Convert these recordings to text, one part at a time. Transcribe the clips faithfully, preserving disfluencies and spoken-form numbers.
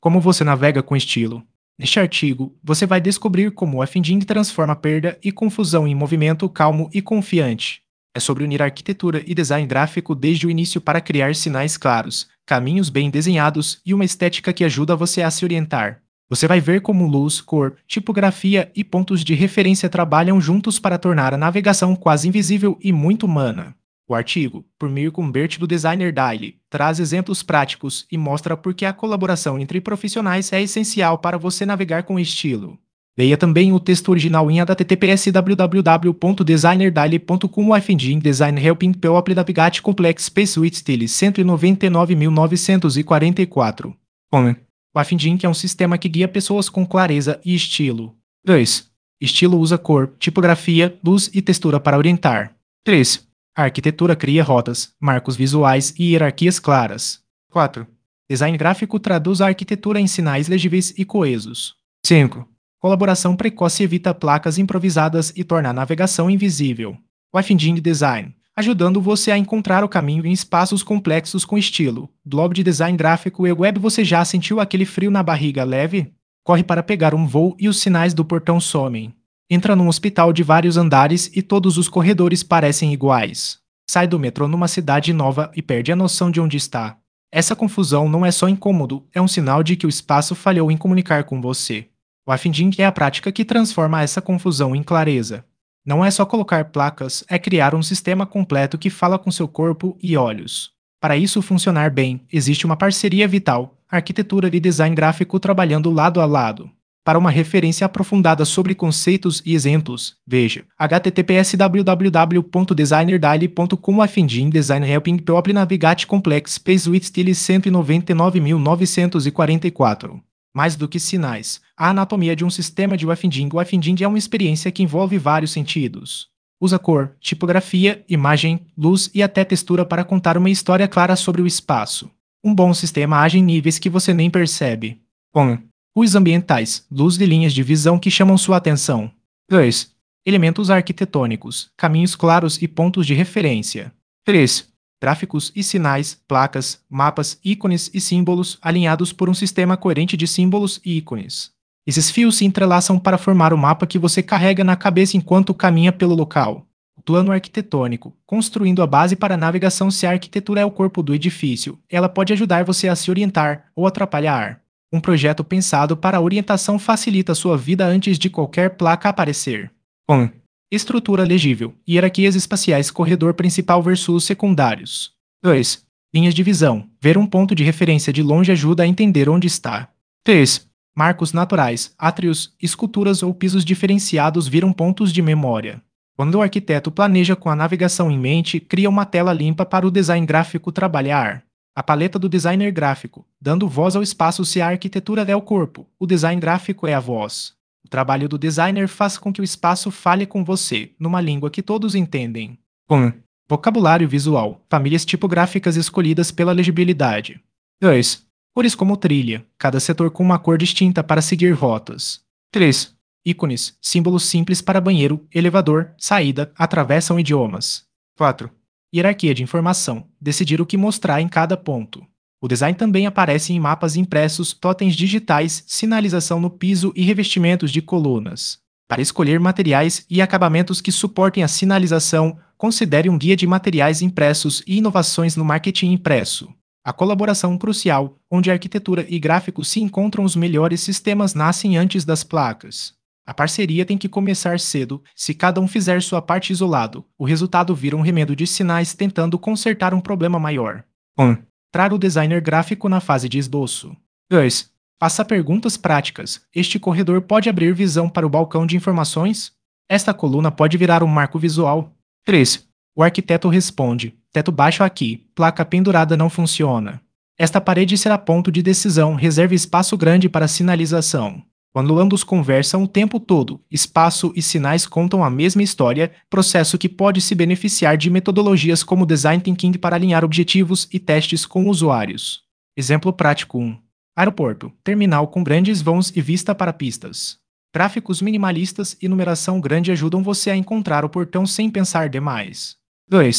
Como você navega com estilo? Neste artigo, você vai descobrir como o F-Engine transforma perda e confusão em movimento calmo e confiante. É sobre unir arquitetura e design gráfico desde o início para criar sinais claros, caminhos bem desenhados e uma estética que ajuda você a se orientar. Você vai ver como luz, cor, tipografia e pontos de referência trabalham juntos para tornar a navegação quase invisível e muito humana. O artigo, por Mirko Humbert do Designer Daily, traz exemplos práticos e mostra por que a colaboração entre profissionais é essencial para você navegar com estilo. Leia também o texto original em h t t p s w w w ponto designer daily ponto com o F-Engine Design Helping People Navigate Complex Space with Style cento e noventa e nove mil novecentos e quarenta e quatro. um. O F-Engine é um sistema que guia pessoas com clareza e estilo. dois. Estilo usa cor, tipografia, luz e textura para orientar. três. A arquitetura cria rotas, marcos visuais e hierarquias claras. quatro. Design gráfico traduz a arquitetura em sinais legíveis e coesos. cinco. Colaboração precoce evita placas improvisadas e torna a navegação invisível. O F-Engine Design, ajudando você a encontrar o caminho em espaços complexos com estilo. Blog de design gráfico e web. Você já sentiu aquele frio na barriga leve? Corre para pegar um voo e os sinais do portão somem. Entra num hospital de vários andares e todos os corredores parecem iguais. Sai do metrô numa cidade nova e perde a noção de onde está. Essa confusão não é só incômodo, é um sinal de que o espaço falhou em comunicar com você. O F-Engine é a prática que transforma essa confusão em clareza. Não é só colocar placas, é criar um sistema completo que fala com seu corpo e olhos. Para isso funcionar bem, existe uma parceria vital, arquitetura e design gráfico trabalhando lado a lado. Para uma referência aprofundada sobre conceitos e exemplos, veja h t t p s w w w ponto designer daily ponto com o F-Engine Design Helping People Navigate Complex Space with Style cento e noventa e nove mil novecentos e quarenta e quatro. Mais do que sinais, a anatomia de um sistema de F-Engine. O F-Engine é uma experiência que envolve vários sentidos. Usa cor, tipografia, imagem, luz e até textura para contar uma história clara sobre o espaço. Um bom sistema age em níveis que você nem percebe. um. Os ambientais, luz e linhas de visão que chamam sua atenção. dois. Elementos arquitetônicos, caminhos claros e pontos de referência. três. Gráficos e sinais, placas, mapas, ícones e símbolos alinhados por um sistema coerente de símbolos e ícones. Esses fios se entrelaçam para formar o mapa que você carrega na cabeça enquanto caminha pelo local. O plano arquitetônico, construindo a base para a navegação. Se a arquitetura é o corpo do edifício, ela pode ajudar você a se orientar ou atrapalhar. Um projeto pensado para a orientação facilita sua vida antes de qualquer placa aparecer. um. Estrutura legível, hierarquias espaciais, corredor principal versus secundários. dois. Linhas de visão, ver um ponto de referência de longe ajuda a entender onde está. três. Marcos naturais, átrios, esculturas ou pisos diferenciados viram pontos de memória. Quando o arquiteto planeja com a navegação em mente, cria uma tela limpa para o design gráfico trabalhar. A paleta do designer gráfico, dando voz ao espaço. Se a arquitetura é o corpo, o design gráfico é a voz. O trabalho do designer faz com que o espaço fale com você, numa língua que todos entendem. um. Vocabulário visual, famílias tipográficas escolhidas pela legibilidade. dois. Cores como trilha, cada setor com uma cor distinta para seguir rotas. três. Ícones, símbolos simples para banheiro, elevador, saída, atravessam idiomas. quatro. Hierarquia de informação, decidir o que mostrar em cada ponto. O design também aparece em mapas impressos, totens digitais, sinalização no piso e revestimentos de colunas. Para escolher materiais e acabamentos que suportem a sinalização, considere um guia de materiais impressos e inovações no marketing impresso. A colaboração crucial, onde arquitetura e gráfico se encontram. Os melhores sistemas nascem antes das placas. A parceria tem que começar cedo. Se cada um fizer sua parte isolado, o resultado vira um remendo de sinais tentando consertar um problema maior. um. Traga o designer gráfico na fase de esboço. dois. Faça perguntas práticas. Este corredor pode abrir visão para o balcão de informações? Esta coluna pode virar um marco visual? três. O arquiteto responde: teto baixo aqui, placa pendurada não funciona. Esta parede será ponto de decisão. Reserve espaço grande para sinalização. Quando ambos conversam o tempo todo, espaço e sinais contam a mesma história, processo que pode se beneficiar de metodologias como Design Thinking para alinhar objetivos e testes com usuários. Exemplo prático um. Aeroporto, terminal com grandes vãos e vista para pistas. Gráficos minimalistas e numeração grande ajudam você a encontrar o portão sem pensar demais. dois.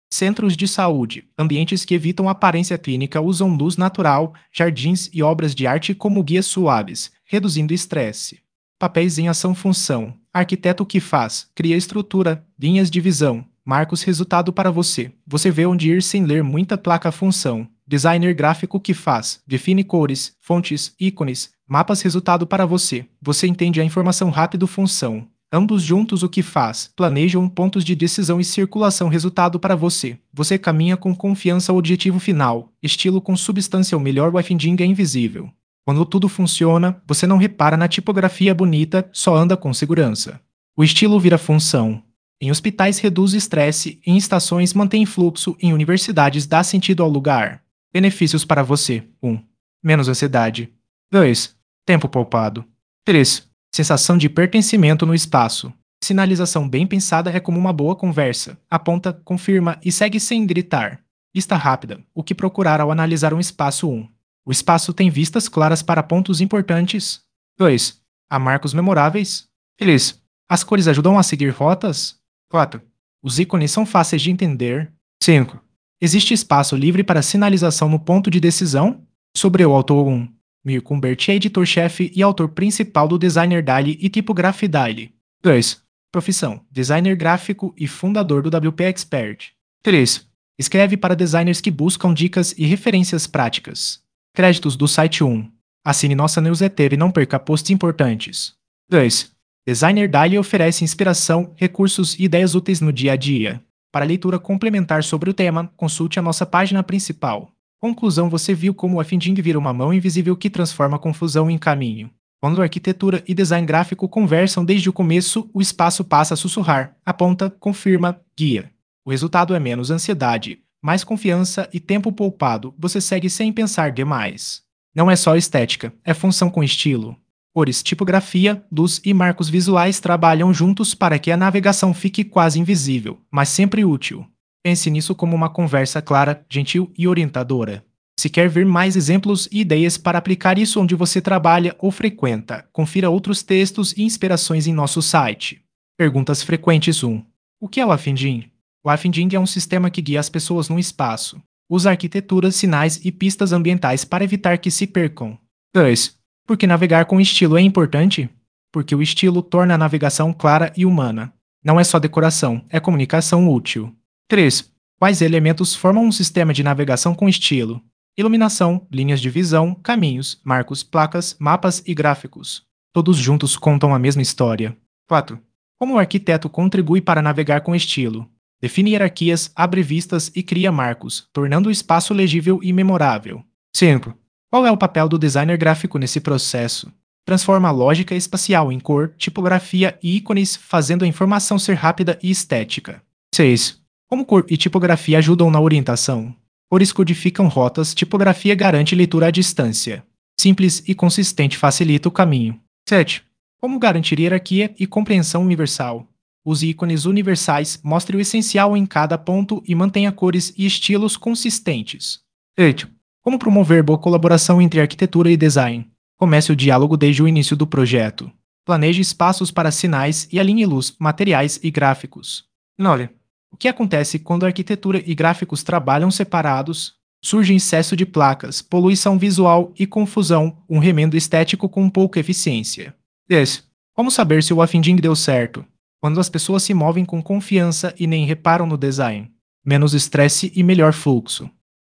Centros de saúde, ambientes que evitam aparência clínica usam luz natural, jardins e obras de arte como guias suaves, reduzindo estresse. Papéis em ação-função. Arquiteto que faz, cria estrutura, linhas de visão, marcos resultado para você. Você vê onde ir sem ler muita placa-função. Designer gráfico que faz, define cores, fontes, ícones, mapas resultado para você. Você entende a informação rápido-função. Ambos juntos o que faz, planejam pontos de decisão e circulação resultado para você. Você caminha com confiança ao objetivo final. Estilo com substância, o melhor wayfinding é invisível. Quando tudo funciona, você não repara na tipografia bonita, só anda com segurança. O estilo vira função. Em hospitais reduz estresse, em estações mantém fluxo, em universidades dá sentido ao lugar. Benefícios para você. um. Menos ansiedade. dois. Tempo poupado. três. Sensação de pertencimento no espaço. Sinalização bem pensada é como uma boa conversa. Aponta, confirma e segue sem gritar. Vista rápida. O que procurar ao analisar um espaço. um. O espaço tem vistas claras para pontos importantes. dois. Há marcos memoráveis. três. As cores ajudam a seguir rotas. quatro. Os ícones são fáceis de entender. cinco. Existe espaço livre para sinalização no ponto de decisão? Sobre o autor um. Mirko Humbert é editor-chefe e autor principal do Designer Daily e Tipography Daily. dois. Profissão: designer gráfico e fundador do W P Expert. três. Escreve para designers que buscam dicas e referências práticas. Créditos do site um. Assine nossa newsletter e não perca posts importantes. dois. Designer Daily oferece inspiração, recursos e ideias úteis no dia a dia. Para leitura complementar sobre o tema, consulte a nossa página principal. Conclusão: você viu como o wayfinding vira uma mão invisível que transforma a confusão em caminho. Quando arquitetura e design gráfico conversam desde o começo, o espaço passa a sussurrar, aponta, confirma, guia. O resultado é menos ansiedade, mais confiança e tempo poupado. Você segue sem pensar demais. Não é só estética, é função com estilo. Cores, tipografia, luz e marcos visuais trabalham juntos para que a navegação fique quase invisível, mas sempre útil. Pense nisso como uma conversa clara, gentil e orientadora. Se quer ver mais exemplos e ideias para aplicar isso onde você trabalha ou frequenta, confira outros textos e inspirações em nosso site. Perguntas frequentes um. O que é o wayfinding? O wayfinding é um sistema que guia as pessoas no espaço. Usa arquiteturas, sinais e pistas ambientais para evitar que se percam. dois. Por que navegar com estilo é importante? Porque o estilo torna a navegação clara e humana. Não é só decoração, é comunicação útil. três. Quais elementos formam um sistema de navegação com estilo? Iluminação, linhas de visão, caminhos, marcos, placas, mapas e gráficos. Todos juntos contam a mesma história. quatro. Como o arquiteto contribui para navegar com estilo? Define hierarquias, abre vistas e cria marcos, tornando o espaço legível e memorável. cinco. Qual é o papel do designer gráfico nesse processo? Transforma a lógica espacial em cor, tipografia e ícones, fazendo a informação ser rápida e estética. seis. Como cor e tipografia ajudam na orientação? Cores codificam rotas, tipografia garante leitura à distância. Simples e consistente facilita o caminho. sete. Como garantir hierarquia e compreensão universal? Use ícones universais, mostre o essencial em cada ponto e mantenha cores e estilos consistentes. oito. Como promover boa colaboração entre arquitetura e design? Comece o diálogo desde o início do projeto. Planeje espaços para sinais e alinhe luz, materiais e gráficos. nove. O que acontece quando arquitetura e gráficos trabalham separados? Surge excesso de placas, poluição visual e confusão, um remendo estético com pouca eficiência. dez. Como saber se o wayfinding deu certo? Quando as pessoas se movem com confiança e nem reparam no design. Menos estresse e melhor fluxo.